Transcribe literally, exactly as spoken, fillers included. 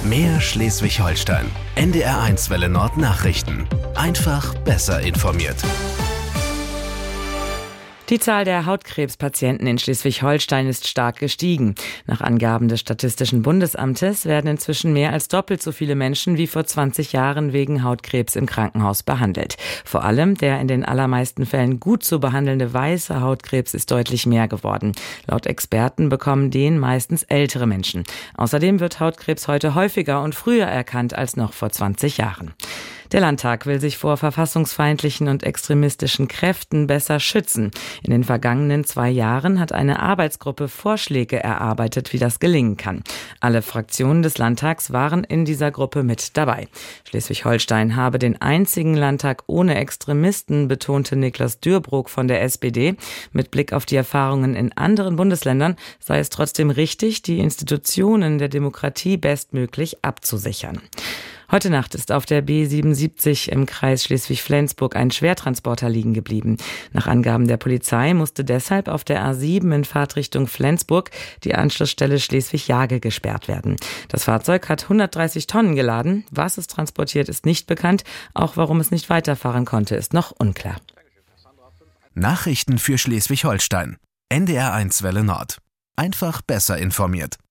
Mehr Schleswig-Holstein. N D R eins Welle Nord Nachrichten. Einfach besser informiert. Die Zahl der Hautkrebspatienten in Schleswig-Holstein ist stark gestiegen. Nach Angaben des Statistischen Bundesamtes werden inzwischen mehr als doppelt so viele Menschen wie vor zwanzig Jahren wegen Hautkrebs im Krankenhaus behandelt. Vor allem der in den allermeisten Fällen gut zu behandelnde weiße Hautkrebs ist deutlich mehr geworden. Laut Experten bekommen den meistens ältere Menschen. Außerdem wird Hautkrebs heute häufiger und früher erkannt als noch vor zwanzig Jahren. Der Landtag will sich vor verfassungsfeindlichen und extremistischen Kräften besser schützen. In den vergangenen zwei Jahren hat eine Arbeitsgruppe Vorschläge erarbeitet, wie das gelingen kann. Alle Fraktionen des Landtags waren in dieser Gruppe mit dabei. Schleswig-Holstein habe den einzigen Landtag ohne Extremisten, betonte Niklas Dürrbrook von der S P D. Mit Blick auf die Erfahrungen in anderen Bundesländern sei es trotzdem richtig, die Institutionen der Demokratie bestmöglich abzusichern. Heute Nacht ist auf der B siebenundsiebzig im Kreis Schleswig-Flensburg ein Schwertransporter liegen geblieben. Nach Angaben der Polizei musste deshalb auf der A sieben in Fahrtrichtung Flensburg die Anschlussstelle Schleswig-Jage gesperrt werden. Das Fahrzeug hat hundertdreißig Tonnen geladen. Was es transportiert, ist nicht bekannt. Auch warum es nicht weiterfahren konnte, ist noch unklar. Nachrichten für Schleswig-Holstein. N D R eins Welle Nord. Einfach besser informiert.